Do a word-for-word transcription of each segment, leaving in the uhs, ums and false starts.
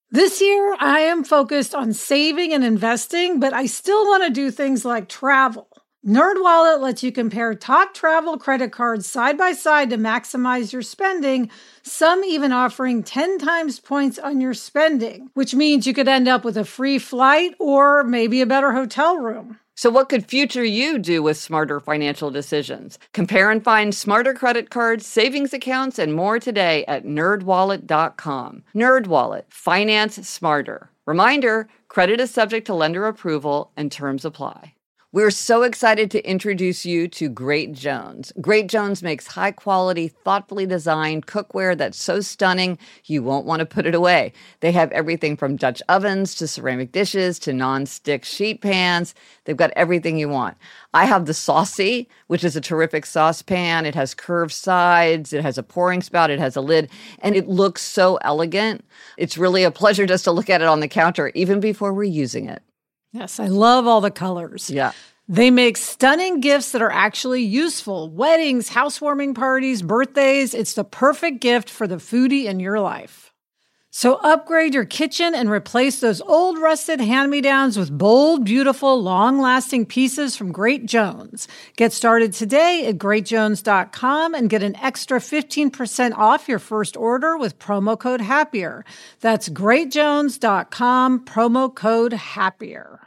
This year, I am focused on saving and investing, but I still want to do things like travel. NerdWallet lets you compare top travel credit cards side by side to maximize your spending, some even offering ten times points on your spending, which means you could end up with a free flight or maybe a better hotel room. So what could future you do with smarter financial decisions? Compare and find smarter credit cards, savings accounts, and more today at nerd wallet dot com. NerdWallet, finance smarter. Reminder, credit is subject to lender approval and terms apply. We're so excited to introduce you to Great Jones. Great Jones makes high-quality, thoughtfully designed cookware that's so stunning you won't want to put it away. They have everything from Dutch ovens to ceramic dishes to non-stick sheet pans. They've got everything you want. I have the Saucy, which is a terrific saucepan. It has curved sides. It has a pouring spout. It has a lid. And it looks so elegant. It's really a pleasure just to look at it on the counter, even before we're using it. Yes, I love all the colors. Yeah. They make stunning gifts that are actually useful. Weddings, housewarming parties, birthdays. It's the perfect gift for the foodie in your life. So upgrade your kitchen and replace those old rusted hand-me-downs with bold, beautiful, long-lasting pieces from Great Jones. Get started today at great jones dot com and get an extra fifteen percent off your first order with promo code HAPPIER. That's great jones dot com, promo code HAPPIER.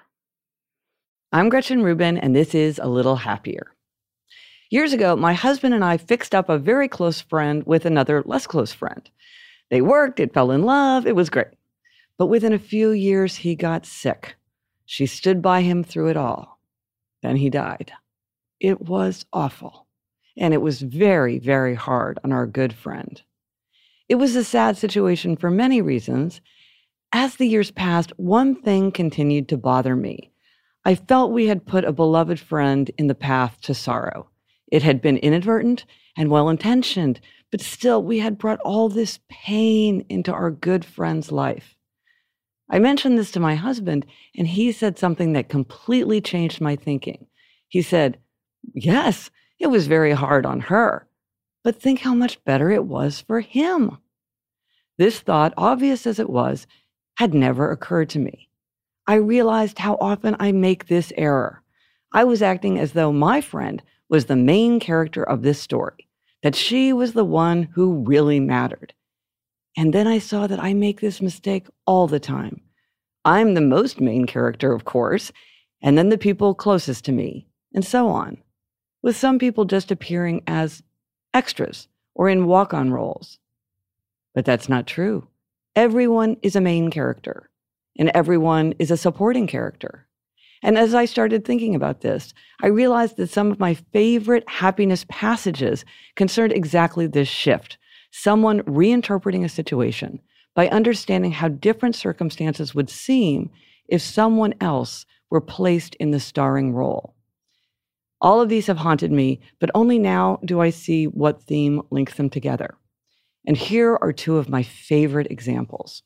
I'm Gretchen Rubin, and this is A Little Happier. Years ago, my husband and I fixed up a very close friend with another less close friend. They worked, it fell in love, it was great. But within a few years, he got sick. She stood by him through it all. Then he died. It was awful. And it was very, very hard on our good friend. It was a sad situation for many reasons. As the years passed, one thing continued to bother me. I felt we had put a beloved friend in the path to sorrow. It had been inadvertent and well-intentioned, but still, we had brought all this pain into our good friend's life. I mentioned this to my husband, and he said something that completely changed my thinking. He said, yes, it was very hard on her, but think how much better it was for him. This thought, obvious as it was, had never occurred to me. I realized how often I make this error. I was acting as though my friend was the main character of this story, that she was the one who really mattered. And then I saw that I make this mistake all the time. I'm the most main character, of course, and then the people closest to me, and so on, with some people just appearing as extras or in walk-on roles. But that's not true. Everyone is a main character, and everyone is a supporting character. And as I started thinking about this, I realized that some of my favorite happiness passages concerned exactly this shift, someone reinterpreting a situation by understanding how different circumstances would seem if someone else were placed in the starring role. All of these have haunted me, but only now do I see what theme links them together. And here are two of my favorite examples.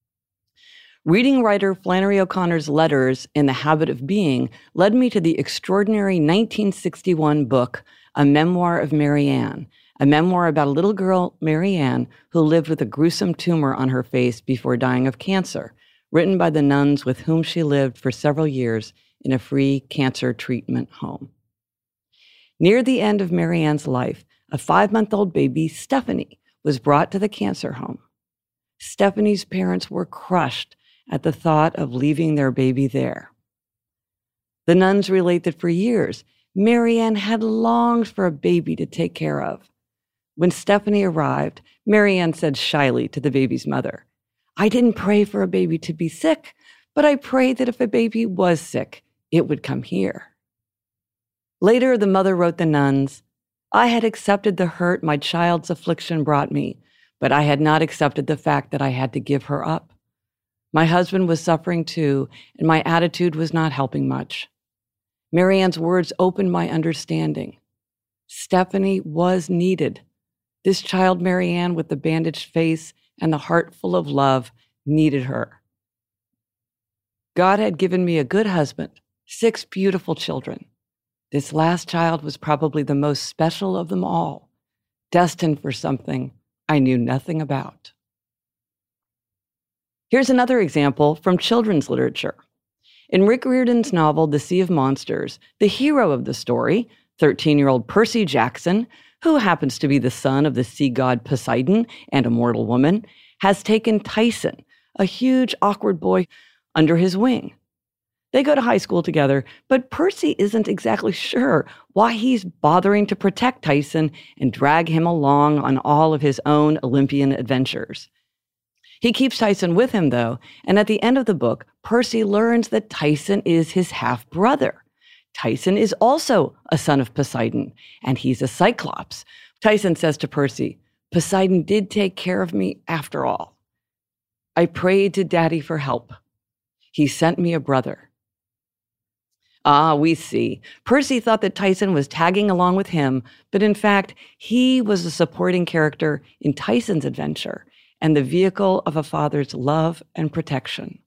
Reading writer Flannery O'Connor's letters in The Habit of Being led me to the extraordinary nineteen sixty-one book, A Memoir of Mary Ann, a memoir about a little girl, Mary Ann, who lived with a gruesome tumor on her face before dying of cancer, written by the nuns with whom she lived for several years in a free cancer treatment home. Near the end of Mary Ann's life, a five-month-old baby, Stephanie, was brought to the cancer home. Stephanie's parents were crushed at the thought of leaving their baby there. The nuns relate that for years, Mary Ann had longed for a baby to take care of. When Stephanie arrived, Mary Ann said shyly to the baby's mother, "I didn't pray for a baby to be sick, but I prayed that if a baby was sick, it would come here." Later, the mother wrote the nuns, "I had accepted the hurt my child's affliction brought me, but I had not accepted the fact that I had to give her up. My husband was suffering too, and my attitude was not helping much. Mary Ann's words opened my understanding. Stephanie was needed. This child, Mary Ann, with the bandaged face and the heart full of love, needed her. God had given me a good husband, six beautiful children. This last child was probably the most special of them all, destined for something I knew nothing about." Here's another example from children's literature. In Rick Riordan's novel, The Sea of Monsters, the hero of the story, thirteen-year-old Percy Jackson, who happens to be the son of the sea god Poseidon and a mortal woman, has taken Tyson, a huge, awkward boy, under his wing. They go to high school together, but Percy isn't exactly sure why he's bothering to protect Tyson and drag him along on all of his own Olympian adventures. He keeps Tyson with him, though, and at the end of the book, Percy learns that Tyson is his half-brother. Tyson is also a son of Poseidon, and he's a Cyclops. Tyson says to Percy, "Poseidon did take care of me after all. I prayed to Daddy for help. He sent me a brother." Ah, we see. Percy thought that Tyson was tagging along with him, but in fact, he was a supporting character in Tyson's adventure and the vehicle of a father's love and protection.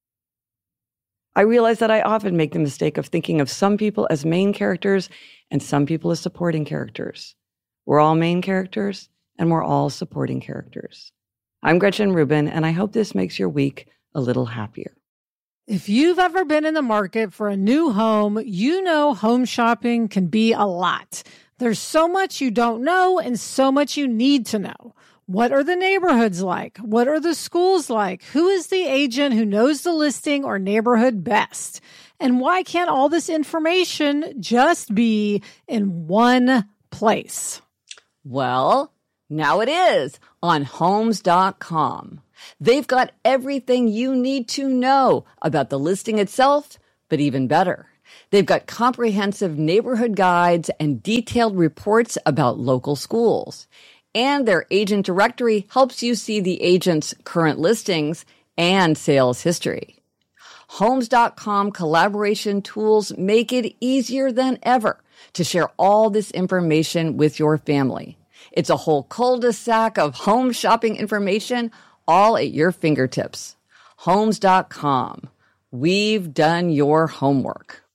I realize that I often make the mistake of thinking of some people as main characters and some people as supporting characters. We're all main characters, and we're all supporting characters. I'm Gretchen Rubin, and I hope this makes your week a little happier. If you've ever been in the market for a new home, you know home shopping can be a lot. There's so much you don't know and so much you need to know. What are the neighborhoods like? What are the schools like? Who is the agent who knows the listing or neighborhood best? And why can't all this information just be in one place? Well, now it is on Homes dot com. They've got everything you need to know about the listing itself, but even better. They've got comprehensive neighborhood guides and detailed reports about local schools. And their agent directory helps you see the agent's current listings and sales history. Homes dot com collaboration tools make it easier than ever to share all this information with your family. It's a whole cul-de-sac of home shopping information all at your fingertips. Homes dot com. We've done your homework.